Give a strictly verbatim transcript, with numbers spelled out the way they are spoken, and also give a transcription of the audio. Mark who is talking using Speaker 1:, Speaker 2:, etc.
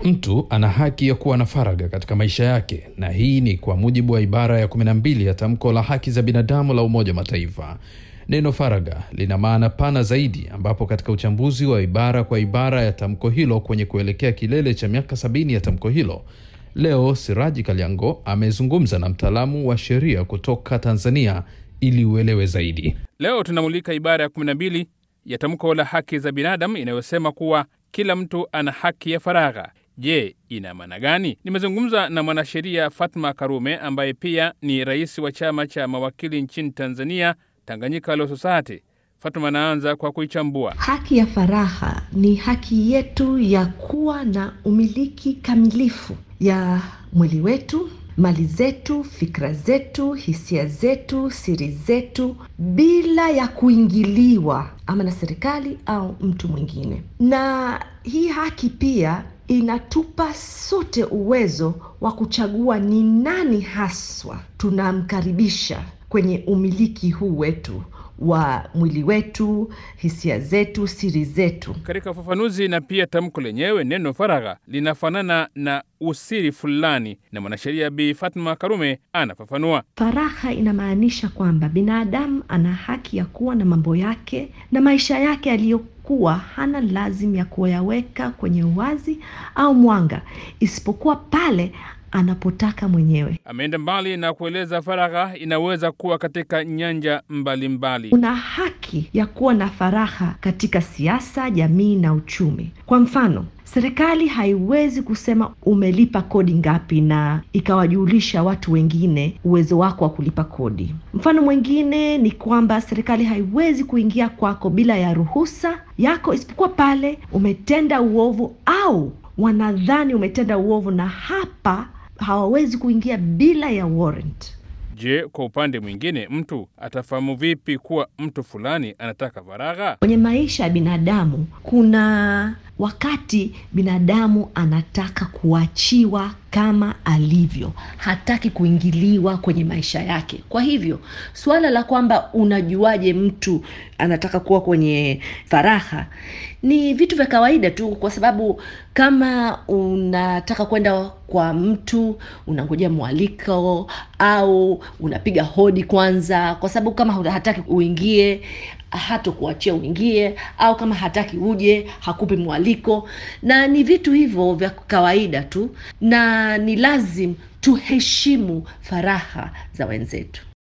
Speaker 1: mtu ana haki ya kuwa na faragha katika maisha yake, na hii ni kwa mujibu wa ibara ya kumi na mbili ya Tamko la Haki za Binadamu la Umoja wa Mataifa. Neno faragha lina maana pana zaidi, ambapo katika uchambuzi wa ibara kwa ibara ya tamko hilo kwenye kuelekea kilele cha miaka sabini ya tamko hilo, leo Siraji Kaliango amezungumza na mtaalamu wa sheria kutoka Tanzania ili uelewe zaidi.
Speaker 2: Leo tunamulika ibara ya kumi na mbili ya Tamko la Haki za Binadamu inayosema kuwa kila mtu ana haki ya faragha. Je, ina maana gani? Nimezungumza na mwanasheria Fatma Karume ambaye pia ni rais wa chama cha mawakili nchini Tanzania, Tanganyika Law Society. Fatma anaanza kwa kuichambua.
Speaker 3: Haki ya faragha ni haki yetu ya kuwa na umiliki kamilifu ya mwili wetu, mali zetu, fikra zetu, hisia zetu, siri zetu, bila ya kuingiliwa ama na serikali au mtu mwingine. Na hii haki pia inatupa sote uwezo wa kuchagua ni nani haswa tunamkaribisha kwenye umiliki huu wetu wa mwili wetu, hisia zetu, siri zetu.
Speaker 2: Katika ufafanuzi na pia tamko lenyewe, neno faragha linafanana na usiri fulani, na mwanasheria Bi Fatma Karume anafafanua.
Speaker 3: Faragha inamaanisha kwamba binadamu ana haki ya kuwa na mambo yake na maisha yake aliyokuwa hana lazima ya kuyaweka kwenye uwazi au mwanga, isipokuwa pale anapotaka mwenyewe.
Speaker 2: Ameenda mbali na kueleza faragha inaweza kuwa katika nyanja mbalimbali mbali.
Speaker 3: Una haki ya kuwa na faragha katika siasa, jamii na uchumi. Kwa mfano, serikali haiwezi kusema umelipa kodi ngapi na ikawajulisha watu wengine uwezo wako wa kulipa kodi. Mfano mwingine ni kwamba serikali haiwezi kuingia kwako bila ya ruhusa yako, isipokuwa pale umetenda uovu au wanadhani umetenda uovu, na hapa hawawezi kuingia bila ya warrant.
Speaker 2: Je, kwa upande mwingine mtu atafahamu vipi kuwa mtu fulani anataka faragha?
Speaker 3: Kwenye maisha ya binadamu kuna wakati binadamu anataka kuachiwa kama alivyo, hataki kuingiliwa kwenye maisha yake. Kwa hivyo swala la kwamba unajuaje mtu anataka kuwa kwenye faragha ni vitu vya kawaida tu, kwa sababu kama unataka kwenda kwa mtu unangojea mwaliko au unapiga hodi kwanza, kwa sababu kama hataki uingie hata kuachia uingie, au kama hataki uje hakupi mwaliko, na ni vitu hivyo vya kawaida tu, na ni lazim tuheshimu faragha za wenzetu.